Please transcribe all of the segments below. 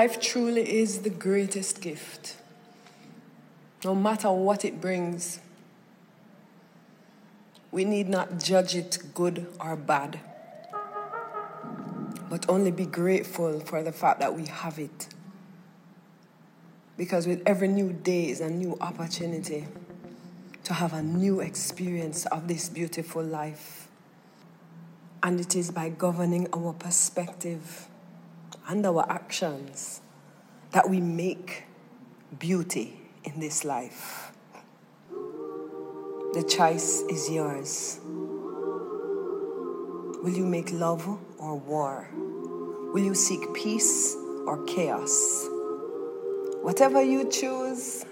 Life truly is the greatest gift. No matter what it brings, we need not judge it good or bad, but only be grateful for the fact that we have it. Because with every new day is a new opportunity to have a new experience of this beautiful life. And it is by governing our perspective and our actions that we make beauty in this life. The choice is yours. Will you make love or war? Will you seek peace or chaos? Whatever you choose,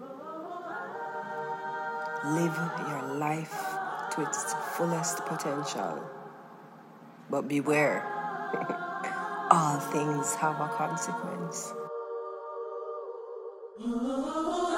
live your life to its fullest potential. But beware, all things have a consequence.